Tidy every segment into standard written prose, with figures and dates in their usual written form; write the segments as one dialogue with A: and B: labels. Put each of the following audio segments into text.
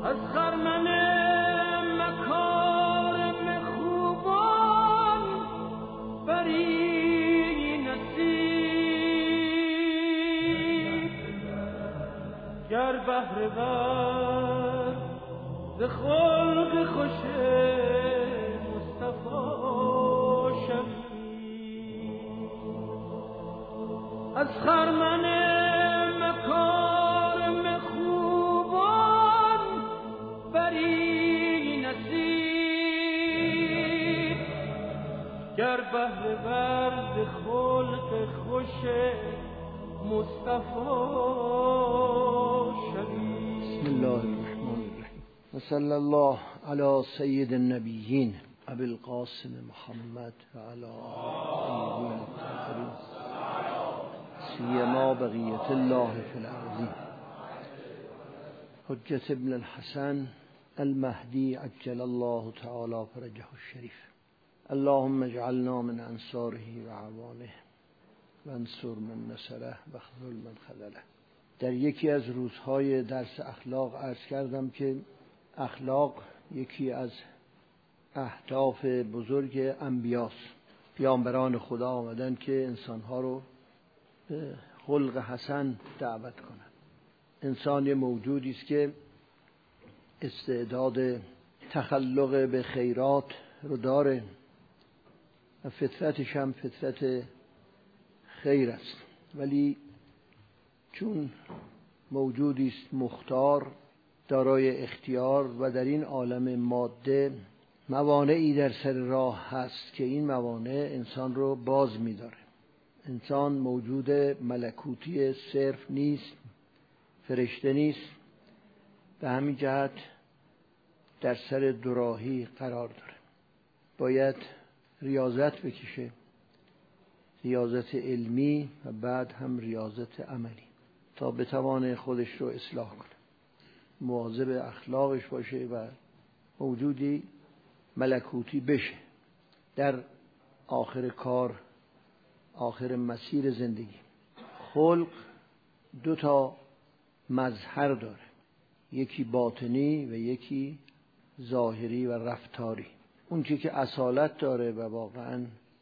A: از خرمن مکارم خوبان بری نصیب، گر بهره ور ز خلق خوش مصطفی شوی. از خرمن مکارم خوبان بری نصیب، گر بهره ور ز خلق خوش مصطفی شوی.
B: بسم الله الرحمن الرحیم و صلی الله علی سید النبیین ابی القاسم محمد و علی آله الطاهرین سیما بقیة الله فی الارض. حجة ابن الحسن المهدی عجل الله تعالی فرجه الشریف. اللهم اجعلنا من انصاره و عوانه و انصر من نصره و خذل من خذله. در یکی از روزهای درس اخلاق عرض کردم که اخلاق یکی از اهداف بزرگ انبیاست. پیامبران خدا آمدن که انسانها رو به خلق حسن دعوت کنند. انسان موجودی است که استعداد تخلق به خیرات رو داره و فطرتش هم فطرت خیر است، ولی چون موجودی است مختار دارای اختیار و در این عالم ماده موانعی در سر راه هست که این موانع انسان رو باز می‌داره. انسان موجود ملکوتی صرف نیست، فرشته نیست، به همین جهت در سر دوراهی قرار داره. باید ریاضت بکشه، ریاضت علمی و بعد هم ریاضت عملی، تا بتوانه خودش رو اصلاح کنه، مواظب اخلاقش باشه و موجودی ملکوتی بشه. در آخر کار، آخر مسیر زندگی، خلق دو تا مظهر داره، یکی باطنی و یکی ظاهری و رفتاری. اون که اصالت داره و واقعاً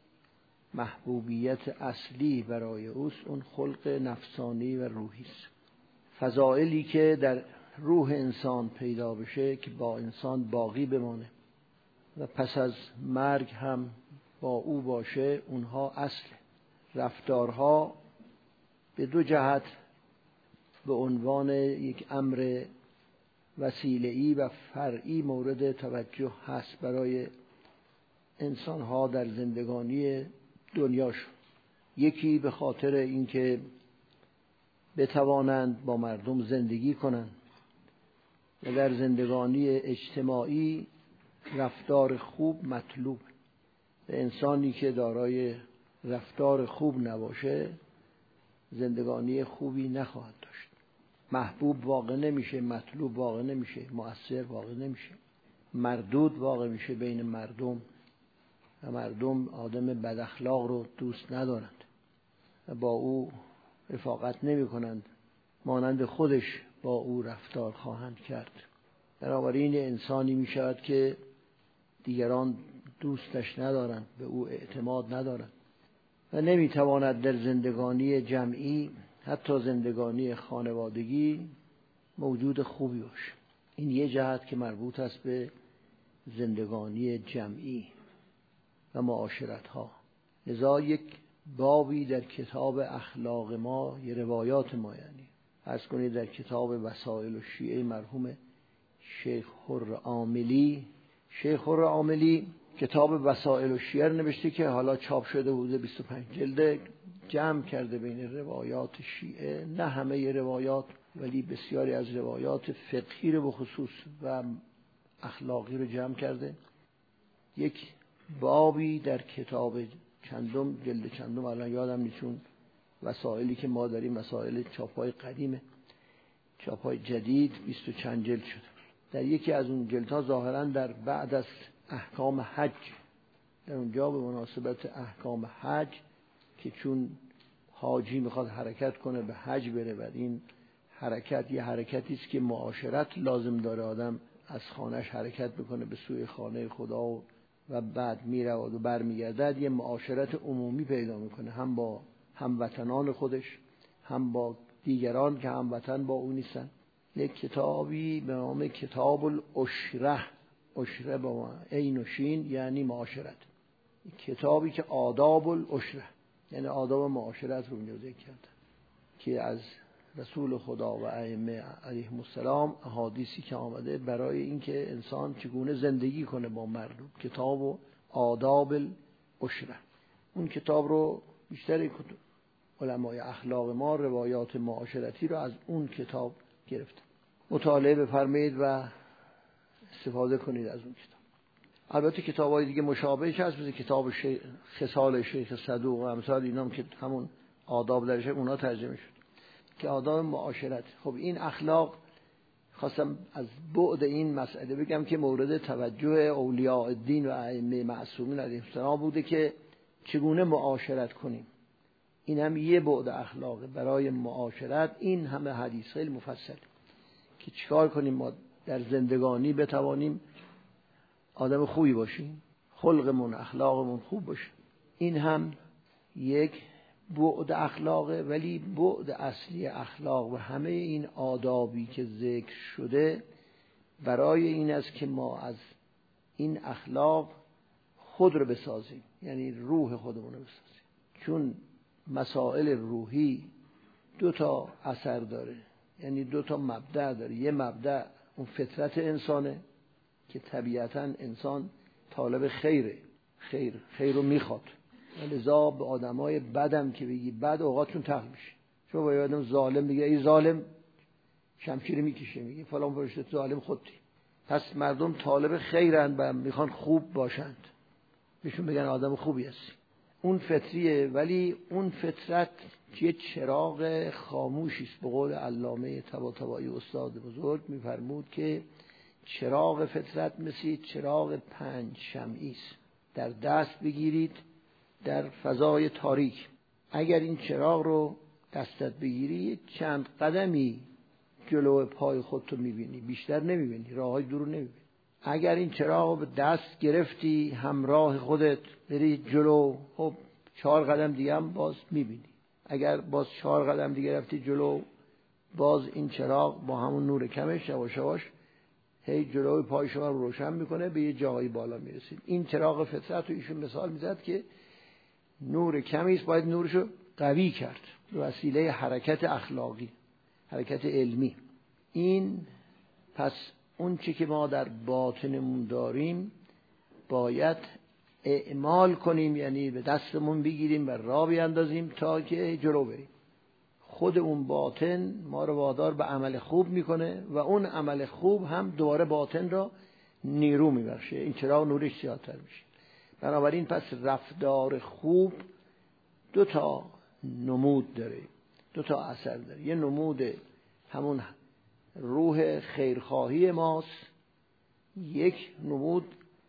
B: محبوبیت اصلی برای اوست، اون خلق نفسانی و روحی است. فضائلی که در روح انسان پیدا بشه که با انسان باقی بمانه و پس از مرگ هم با او باشه، اونها اصل. رفتارها به دو جهت به عنوان یک امر وسیله‌ای و فرعی مورد توجه هست برای انسانها در زندگانی دنیاشون. یکی به خاطر اینکه بتوانند با مردم زندگی کنند و در زندگانی اجتماعی رفتار خوب مطلوب. انسانی که دارای رفتار خوب نباشه زندگانی خوبی نخواهد داشت. محبوب واقع نمیشه، مطلوب واقع نمیشه، مؤثر واقع نمیشه، مردود واقع میشه بین مردم و مردم آدم بد اخلاق رو دوست ندارند و با او رفاقت نمی کنند، مانند خودش با او رفتار خواهند کرد. بنابراین انسانی می شود که دیگران دوستش ندارند، به او اعتماد ندارند و نمی تواند در زندگانی جمعی، حتی زندگانی خانوادگی، موجود خوبی باشه. این یه جهت که مربوط است به زندگانی جمعی و معاشرت ها. لذا یک بابی در کتاب اخلاق ما، یه روایات ما، یعنی عرض کنید در کتاب وسائل الشیعه مرحوم شیخ حر عاملی، شیخ حر عاملی کتاب وسائل الشیعه نوشته که حالا چاپ شده بوده، 25 جلده، جمع کرده بین روایات شیعه، نه همه روایات ولی بسیاری از روایات فقهی رو به خصوص و اخلاقی رو جمع کرده. یک بابی در کتاب چندم، جلد چندم الان یادم نیست، چون وسائلی که ما داریم وسائل چاپای قدیمه، چاپای جدید 20 و چند جلد شده. در یکی از اون جلدها ظاهراً در بعد از احکام حج، در اونجا به مناسبت احکام حج که چون حاجی میخواد حرکت کنه به حج بره و این حرکت یه حرکتی است که معاشرت لازم داره، آدم از خانهش حرکت بکنه به سوی خانه خدا و بعد میرود و برمیگردد، یه معاشرت عمومی پیدا میکنه، هم با هموطنان خودش، هم با دیگران که هموطن با اون نیستن. یک کتابی به نام کتاب العشره، عشره با عین و شین یعنی معاشرت، کتابی که آداب العشره یعنی آداب معاشرت رو ذکر کرده، که از رسول خدا و ائمه علیهم السلام احادیثی که آمده برای اینکه انسان چگونه زندگی کنه با مردم، کتاب و آداب العشره. اون کتاب رو بیشتر علمای اخلاق ما روایات معاشرتی رو از اون کتاب گرفتن. مطالعه بفرمایید و استفاده کنید از اون کتاب. البته کتاب‌های دیگه مشابهش هست، مثل کتاب خصال شیخ صدوق و امثال اینا که همون آداب درشه، اونا ترجمه شد که آداب معاشرت. خب این اخلاق، خواستم از بعد این مسئله بگم که مورد توجه اولیاء الدین و ائمه معصومین علیهم السلام بوده که چگونه معاشرت کنیم. این هم یه بعد اخلاقه برای معاشرت. این همه حدیث خیلی مفصل که چیکار کنیم ما در زندگانی بتوانیم آدم خوبی باشیم، خلقمون اخلاقمون خوب باشه. این هم یک بعد اخلاقه، ولی بعد اصلی اخلاق و همه این آدابی که ذکر شده برای این است که ما از این اخلاق خود رو بسازیم، یعنی روح خودمون رو بسازیم. چون مسائل روحی دو تا اثر داره، یعنی دو تا مبدأ داره. یه مبدأ اون فطرت انسانه که طبیعتاً انسان طالب خیره، خیر رو میخواد، لذا به آدمای بدم که بگی بد اوقاتشون تخت میشه. چون با آدم ظالم بگی ای ظالم، شمشیر میکشه، میگه فلان فرشته ظالم خودتی. پس مردم طالب خیرن و میخوان خوب باشند، بهشون بگن آدم خوبی هستی. اون فطریه، ولی اون فطرت یه چراغ خاموشی است. به قول علامه طباطبایی استاد بزرگ میفرمود که چراغ فطرت مثل چراغ 5 شمعی است، در دست بگیرید در فضای تاریک. اگر این چراغ رو دستت بگیری چند قدمی جلو پای خودتو میبینی، بیشتر نمیبینی، راههای دور رو نمیبینی. اگر این چراغ رو به دست گرفتی همراه خودت بری جلو، خب 4 قدم دیگه هم باز میبینی. اگر باز 4 قدم دیگه رفتی جلو، باز این چراغ با همون نور کمش یواش یواش هی جلوی پای شما رو روشن میکنه، به یه جایی بالا میرسید. این چراغ فطرت رو ایشون مثال میزد که نور کمی است، باید نورشو قوی کرد به وسیله حرکت اخلاقی، حرکت علمی. این پس اون چی که ما در باطنمون داریم باید اعمال کنیم، یعنی به دستمون بگیریم و راه بیاندازیم تا که جلو بریم. خود اون باطن ما رو وادار به عمل خوب میکنه و اون عمل خوب هم دوباره باطن را نیرو میبخشه، این چراغ نورش زیادتر میشه. بنابراین پس رفتار خوب 2 تا نمود داره، 2 تا اثر داره. یه نمود همون روح خیرخواهی ماست، یک نمود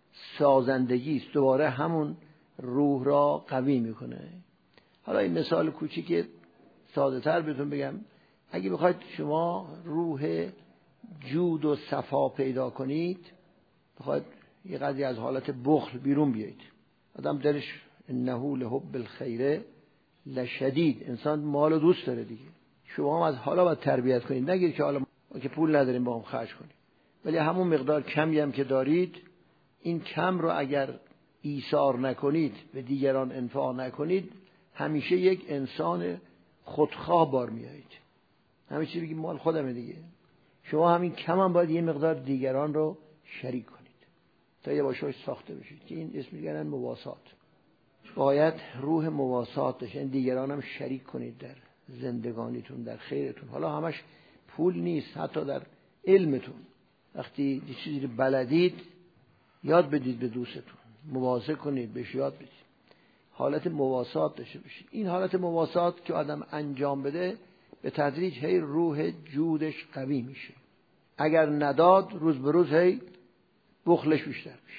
B: سازندگی است، دوباره همون روح را قوی میکنه. حالا این مثال کوچیک ساده تر بهتون بگم، اگه بخواید شما روح جود و صفا پیدا کنید، بخواید یه قدری از حالت بخل بیرون بیایید، آدم دلش انه لحب الخیر لشدید، انسان مال دوست داره دیگه. شما هم از حالا باید تربیت کنید، نگید که حالا ما که پول نداریم با هم خرج کنیم، ولی همون مقدار کمی هم که دارید، این کم رو اگر ایثار نکنید، به دیگران انفاق نکنید، همیشه یک انسان خودخواه بار میایید. همه چی بگید مال خودمه دیگه. شما همین کم هم باید یه مقدار دیگران رو شریک کنید تا یه باشوش ساخته بشید، که این اسم میگن مواسات. باید روح مواسات داشته، دیگران هم شریک کنید در زندگانیتون، در خیرتون. حالا همش پول نیست، حتی در علمتون. وقتی یه چیزی رو بلدید یاد بدید به دوستتون، مواسه کنید، بهش یاد بدید، حالت مواسات داشته باشید. این حالت مواسات که آدم انجام بده به تدریج هی روح جودش قوی میشه. اگر نداد روز به روز هی بخلش بیشتر میشه.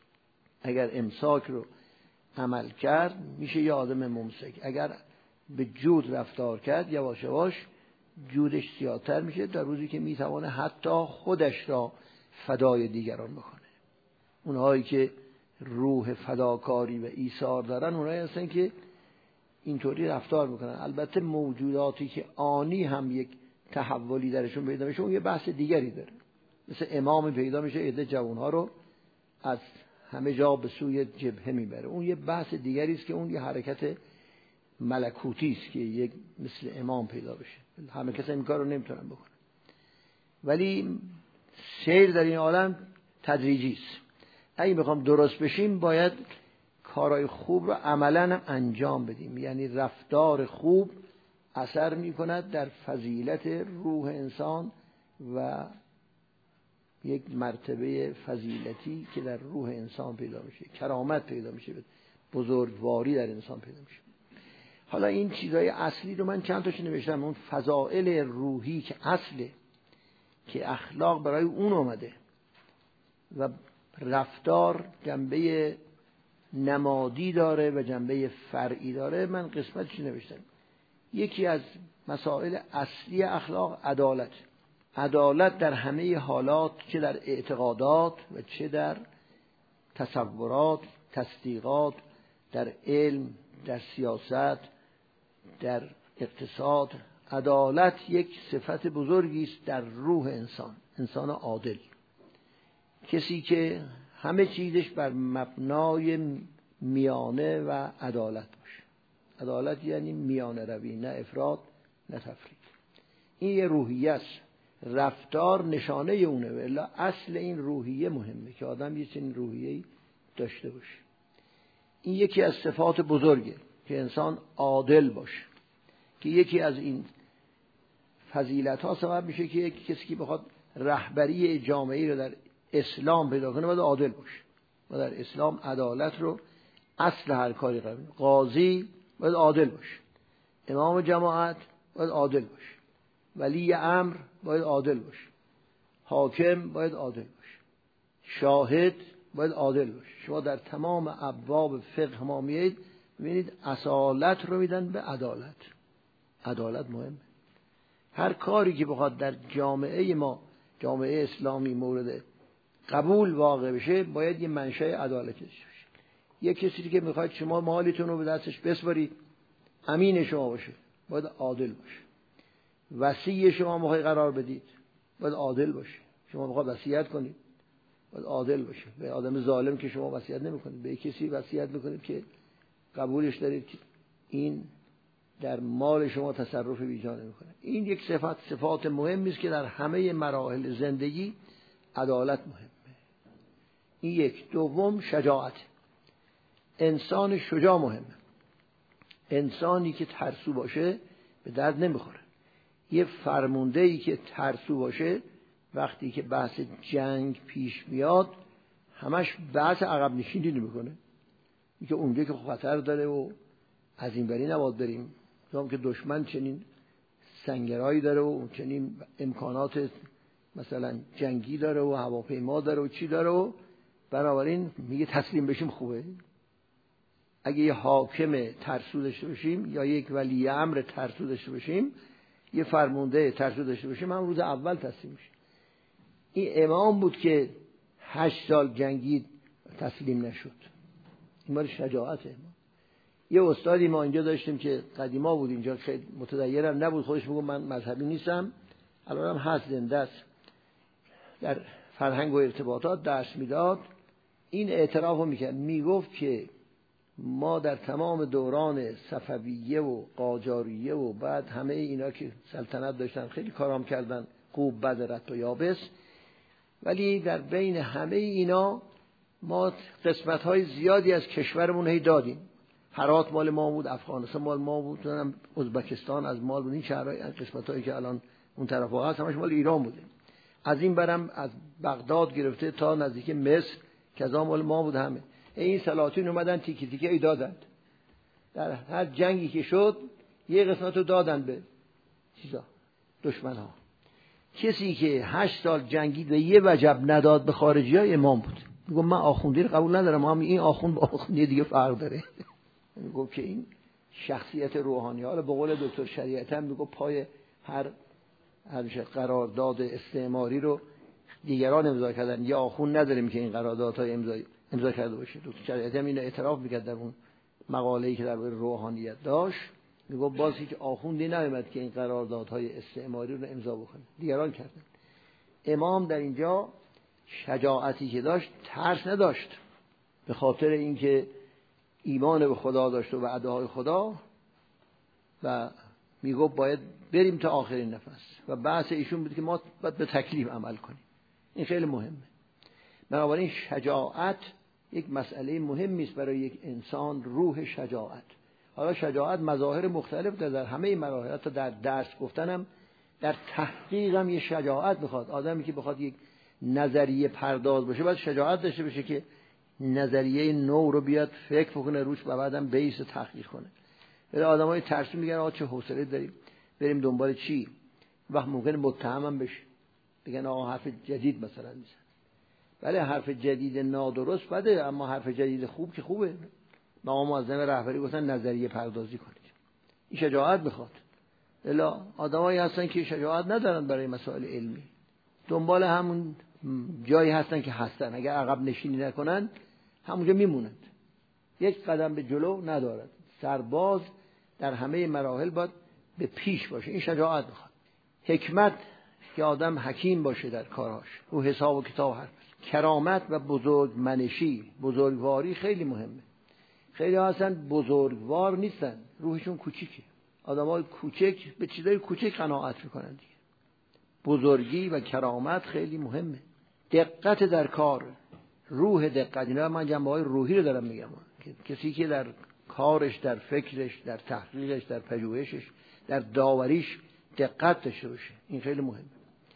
B: اگر امساک رو عمل کرد میشه یه آدم ممسک. اگر به جود رفتار کرد یواش یواش جودش زیادتر میشه، در روزی که میتوانه حتی خودش را فدای دیگران بکنه. اونهایی که روح فداکاری و ایثار دارن اونهایی هستن که اینطوری رفتار میکنن. البته موجوداتی که آنی هم یک تحولی درشون پیدا میشه اون یه بحث دیگری داره. مثل امام پیدا میشه عده جوانها رو از همه جا به سوی جبهه میبره، اون یه بحث دیگری است که اون یه حرکت ملکوتی است که یک مثل امام پیدا بشه. همه کس این کار رو نمیتونن بکنن، ولی سیر در این عالم تدریجی است. اگه میخوام درست بشیم باید کارهای خوب رو عملاً هم انجام بدیم. یعنی رفتار خوب اثر میکند در فضیلت روح انسان و یک مرتبه فضیلتی که در روح انسان پیدا میشه، کرامت پیدا میشه، بزرگواری در انسان پیدا میشه. حالا این چیزهای اصلی رو من چند تاشو نوشتم. اون فضائل روحی که اصله، که اخلاق برای اون اومده و رفتار جنبه نمادی داره و جنبه فرعی داره، من قسمتش نوشتم. یکی از مسائل اصلی اخلاق عدالت. عدالت در همه حالات، چه در اعتقادات و چه در تصورات، تصدیقات، در علم، در سیاست، در اقتصاد. عدالت یک صفت بزرگی است در روح انسان. انسان عادل، کسی که همه چیزش بر مبنای میانه و عدالت باشه. عدالت یعنی میانه روی، نه افراط نه تفریط. این یه روحیه است. رفتار نشانه اونه، ولی اصل این روحیه مهمه که آدم یه چنین روحیه‌ای داشته باشه. این یکی از صفات بزرگه که انسان عادل باشه، که یکی از این فضیلت‌ها سبب میشه که یک کسی که بخواد رهبری جامعه‌ای رو در اسلام پیدا کنه باید عادل باشه. و در اسلام عدالت رو اصل هر کاری قرار میده. قاضی باید عادل باشه، امام جماعت باید عادل باشه، ولی امر باید عادل باشه، حاکم باید عادل باشه، شاهد باید عادل باشه. شما در تمام ابواب فقه ما میید ببینید اصالت رو میدن به عدالت. عدالت مهمه. هر کاری که بخواد در جامعه ما، جامعه اسلامی، مورد قبول واقع بشه باید یه منشأ عدالت داشته باشه. یه کسی که میخواد شما مالتون رو به دستش بسپارید، امین شما باشه، باید عادل باشه. وصی شما میخواد قرار بدید، باید عادل باشه. شما میخواد وصیت کنید، باید عادل باشه. به آدم ظالم که شما وصیت نمیکنید، به کسی وصیت میکنید که قبولش دارید که این در مال شما تصرف بیجا نمیکنه. این یک صفات مهمی است که در همه مراحل زندگی عدالت مهمه. این یک. دوم شجاعت. انسان شجاع مهمه. انسانی که ترسو باشه به درد نمیخوره. یه فرمانده‌ای که ترسو باشه وقتی که بحث جنگ پیش میاد همش بحث عقب نشینی نمیکنه، میگه اونجا که خطر داره و از این بری نباید بریم، چون که دشمن چنین سنگرایی داره و چنین امکانات مثلا جنگی داره و هواپیما داره و چی داره و بنابراین میگه تسلیم بشیم خوبه. اگه یه حاکم ترسو داشته باشیم یا یک ولی امر ترسو داشته باشیم، یه فرمانده ترسو داشته باشیم، هم روز اول تسلیم میشیم. این امام بود که 8 سال جنگید تسلیم نشد. این مال شجاعت امام. یه استادی ما اینجا داشتیم که قدیما بود اینجا، خیلی متدینم نبود، خودش میگه من مذهبی نیستم، الانم هست، زنده است، در فرهنگ و ارتباطات درس میداد. این اعترافو میکرد، میگفت که ما در تمام دوران صفویه و قاجاریه و بعد همه اینا که سلطنت داشتن خیلی کارام کردن، خوب بد رد و یابس، ولی در بین همه اینا ما قسمت‌های زیادی از کشورمون هی دادیم. هرات مال ما بود، افغانستان مال ما بود، ازبکستان از مال بود. این شهرهای قسمت‌هایی که الان اون طرف‌ها هست همش مال ایران بوده. از این برم از بغداد گرفته تا نزدیک مصر که از مال ما بود همه. این سلاطین اومدن تیکه تیکه ای دادند. در هر جنگی که شد یه قسمت رو دادن به چیزا، دشمن‌ها. کسی که 8 سال جنگید و یه وجب نداد به خارجی‌ها امام بود. میگم من آخوندی رو قبول ندارم، اما این آخوند با آخوندی دیگه فرق داره. میگم که این شخصیت روحانی ها رو به قول دکتر شریعت هم میگم پای هر همیشه قرارداد استعماری رو دیگران امضا کردن، یا آخوند نداریم که این قراردادهای امضا کرده باشه. دکتر شریعتی هم اینو اعتراف میکرد در اون مقاله‌ای که درباره روحانیت داشت، میگفت باز هیچ آخوندی نیامد که این قراردادهای استعماری رو امضا بکنه، دیگران کردن. امام در اینجا شجاعتی که داشت، ترس نداشت، به خاطر اینکه ایمان به خدا داشت و وعده‌های خدا، و میگفت باید بریم تا آخرین نفس، و بحث ایشون بود که ما باید به تکلیف عمل کنیم. این خیلی مهمه. بنابراین شجاعت یک مسئله مهمی است برای یک انسان، روح شجاعت. حالا شجاعت مظاهر مختلف در همه مراحل، حتی در درس گفتنم، در تحقیق هم یه شجاعت میخواد. آدمی که بخواد یک نظریه پرداز باشه باید شجاعت داشته باشه که نظریه نو رو بیاد فکر بکنه روش و بعدم بیس تحقیق کنه. ولی آدمای ترسو میگن آقا چه حوصله داریم بریم دنبال چی؟ وقت ممکنه متهمم بشه، بگن آقا حرف جدید مثلا میزن. بله حرف جدید نادرست بده، اما حرف جدید خوب که خوبه. مقام معظم رهبری گفتن نظریه پردازی کنید. این شجاعت میخواد. الا آدمایی هستن که شجاعت ندارن برای مسائل علمی، دنبال همون جایی هستن که هستن، اگر عقب نشینی نکنن همونجا میمونند، یک قدم به جلو ندارد. سرباز در همه مراحل باید به پیش باشه. این شجاعت میخواد. حکمت که آدم حکیم باشه در کارهاش، رو حساب و کتاب حرف. کرامت و بزرگمنشی، بزرگواری خیلی مهمه. خیلی هستن بزرگوار نیستن، روحشون کوچیکه. آدمای کوچک به چیزای کوچک قناعت میکنن دیگه. بزرگی و کرامت خیلی مهمه. دقت در کار، روح دقت، اینا من جنبه‌های روحی رو دارم میگم. کسی که در کارش، در فکرش، در تحقیقش، در پژوهشش، در داوریش دقت داشته باشه، این خیلی مهمه.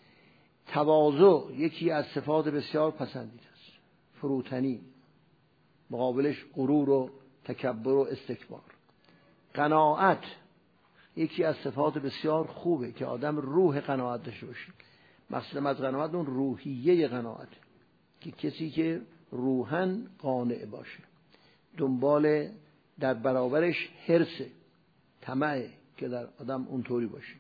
B: تواضع یکی از صفات بسیار پسندیده است. فروتنی، مقابلش غرور و تکبر و استکبار. قناعت یکی از صفات بسیار خوبه که آدم روح قناعت داشته باشه. مقصود از قناعت اون روحیه قناعت، که کسی که روحاً قانع باشه، دنبال در برابرش حرص، طمع که در آدم اونطوری باشه.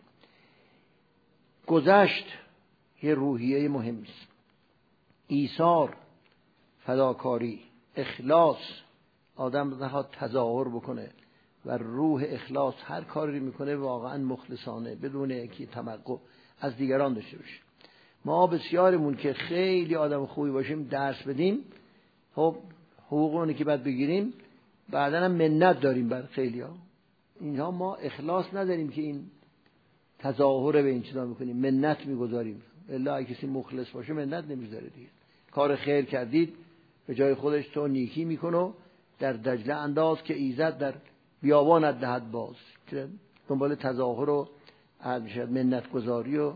B: گذشت یه روحیه مهمی است. ایثار، فداکاری، اخلاص، آدم نخواد تظاهر بکنه و روح اخلاص هر کاری میکنه واقعا مخلصانه، بدون اینکه تمقع از دیگران داشته باشه. ما بسیارمون که خیلی آدم خوبی باشیم، درس بدیم، خب حقوقونی که باید بگیریم، بعدن هم منت داریم بر خیلی ها. اینها ما اخلاص نداریم که این تظاهر به این چیزا میکنیم، منت میگذاریم. الا اگه کسی مخلص باشه منت نمیذاره دیگه. کار خیر کردید به جای خودش تو نیکی میکنه، در دجله انداز که ایزد در بیابانت دهد باز. که دنبال تظاهر و منت گذاری و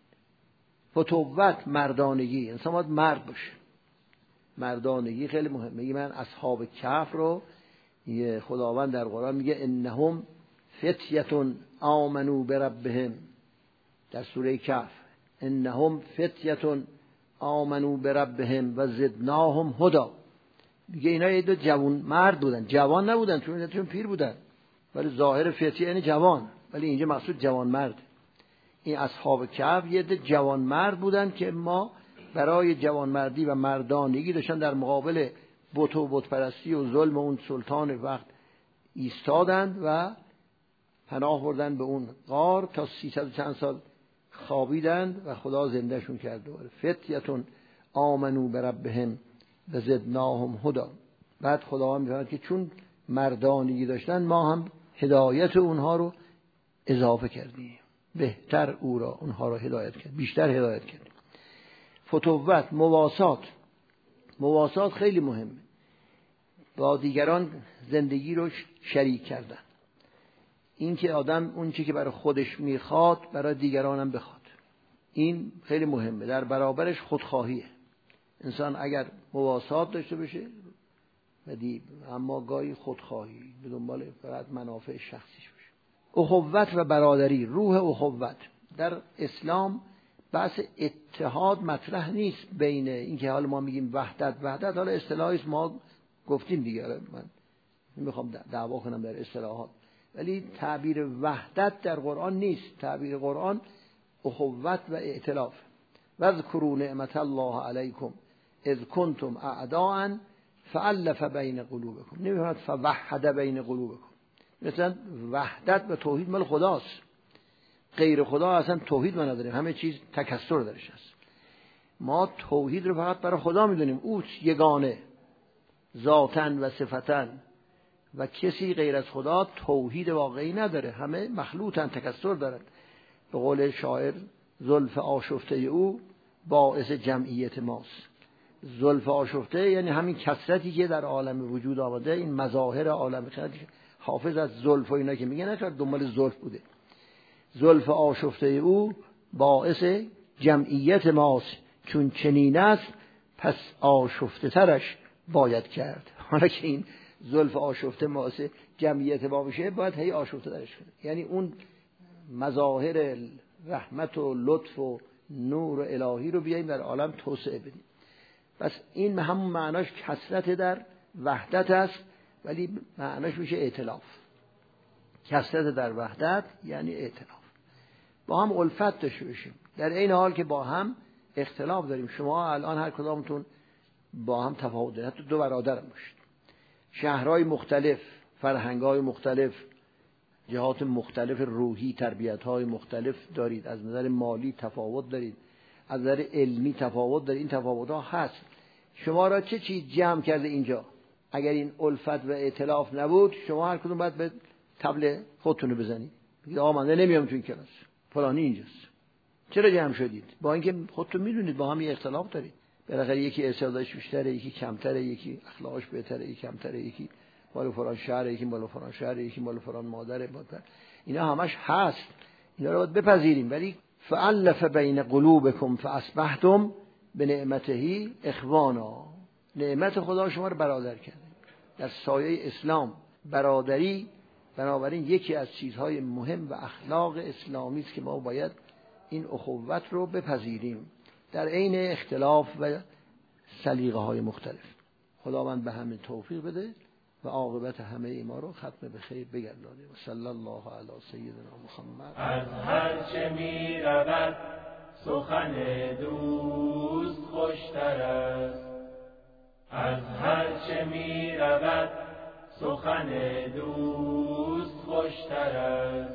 B: فتوت، مردانگی. انسان باید مرد باشه. مردانگی خیلی مهمه. میگه من اصحاب کهف رو، خداوند در قرآن میگه انهم فتیه آمنوا بربهم، در سوره کهف، انهم فتیه آمنوا بربهم و زدناهم هدی. میگه اینا یه دو جوان مرد بودن، جوان نبودن چون پیر بودن، ولی ظاهر فتیه یعنی جوان، ولی اینجا مقصود جوان مرد. این اصحاب کهف یه دو جوان مرد بودن که ما برای جوانمردی و مردانگی داشتن در مقابل بت و بتپرستی و ظلم اون سلطان وقت ایستادند و پناه بردن به اون غار تا 300 چند سال خوابیدند و خدا زندهشون کرد. دوباره فتیتون آمنو بربهم و زدناهم هدی. بعد خدا میفرماید که چون مردانگی داشتن ما هم هدایت اونها رو اضافه کردیم، بهتر او را اونها رو هدایت کرد، بیشتر هدایت کرد. فتوت، مواسات خیلی مهمه. با دیگران زندگی رو شریک کردن. این که آدم اون چی که برای خودش میخواد برای دیگران هم بخواد، این خیلی مهمه. در برابرش خودخواهیه. انسان اگر مواسات داشته باشه اما گاهی خودخواهی، به دنبال فقط منافع شخصیش باشه. اخوت و برادری، روح اخوت. در اسلام بحث اتحاد مطرح نیست بین این که حالا ما میگیم وحدت، حالا اصطلاحی ما گفتیم دیگه، من نمیخوام دعوا کنم در اصطلاحات، ولی تعبیر وحدت در قرآن نیست. تعبیر قرآن اخوت و ائتلاف. واذکروا نعمت الله علیکم اذ کنتم اعداء فالف بین قلوبکم. نمی‌فرماید فوحد بین قلوبکم. مثلا وحدت و توحید مال خداست، غیر خدا اصلا توحید ما نداریم، همه چیز تکثر درش هست. ما توحید رو فقط برای خدا میدونیم، او یگانه ذاتاً و صفتاً، و کسی غیر از خدا توحید واقعی نداره، همه مخلوطاً، تکثر دارن. به قول شاعر زلف آشفته او باعث جمعیت ماست. زلف آشفته یعنی همین کثرتی که در عالم وجود آمده، این مظاهر عالم خیلی. حافظ از زلف و اینا که میگه نکرد دنبال زلف بوده. زلف آشفته او باعث جمعیت ماست، چون چنین است پس آشفته ترش باید کرد. حالا که این زلف آشفته باعث جمعیت ما میشه، باید هی آشفته ترش کنه. یعنی اون مظاهر رحمت و لطف و نور و الهی رو بیاییم در عالم توسعه بدیم. پس این همون معناش کثرت در وحدت است، ولی معناش میشه ائتلاف. کثرت در وحدت یعنی ائتلاف، با هم الفت داشته باشیم، در این حال که با هم اختلاف داریم. شما الان هر کدامتون با هم تفاوت دارید، حتی دو برادر هم باشید، شهرهای مختلف، فرهنگ‌های مختلف، جهات مختلف روحی، تربیت‌های مختلف دارید، از نظر مالی تفاوت دارید، از نظر علمی تفاوت دارید. این تفاوت‌ها هست. شما را چه چیز جمع کرده اینجا؟ اگر این الفت و ائتلاف نبود، شما هر کدوم باید به طبل خودتون رو بزنید، بگید آقا من نمیام تو این کلاس، فلانی اینجاست. چرا جمع شدید؟ با اینکه خودتون میدونید با هم یه اختلاف دارید. بالاخره یکی استعدادش بیشتره، یکی کمتره، یکی اخلاقش بهتره، یکی کمتره، یکی مال فلان شهر، یکی مال فلان شهر، یکی مال فلان مادر. اینا همش هست، اینا رو باید بپذیریم. ولی فالف بین قلوبکم فاصبحتم بنعمته اخوانا. نعمت خدا شما رو برادر کرده در سایه اسلام. برادری بنابراین یکی از چیزهای مهم و اخلاق اسلامی است که ما باید این اخوت رو بپذیریم در عین اختلاف و سلیقه‌های مختلف. خداوند به همین توفیق بده و عاقبت همه ما رو ختم به خیر بگردانه. و صلی الله علی سیدنا محمد.
A: از هر چه می رود سخن دوست خوشتر است، از هر چه می رود سخن دوست خوشتر است.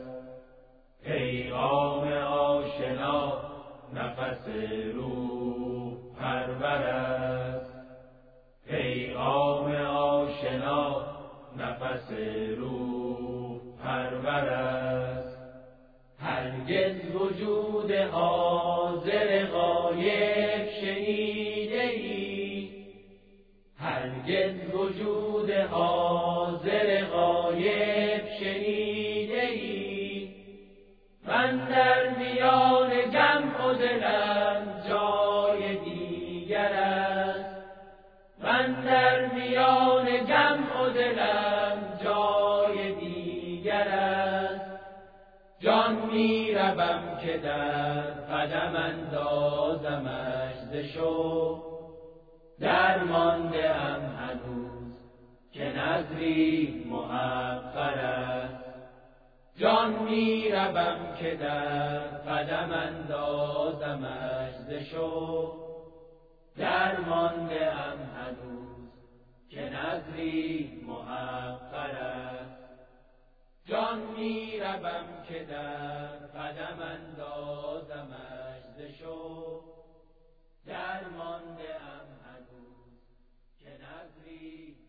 A: پیغام آشنا نفس روح پرور است، پیغام آشنا نفس روح پرور است. هرگز وجود حاضر غایب شنیده ای، هرگز وجود حاضر غایب شنیده ای. من در میان جمع و دلم جای دیگر است، من در میان جمع و دلم جای دیگر است. جان می روم که در قدم اندازمش ز شوق، درمانده ام هنوز که نظری محقر است. جان می روم که در قدم اندازمش ز شوق، درمانده ام هنوز که نظری محقر است. جان می روم که در قدم اندازمش ز شوق، درمانده ام هنوز که نظری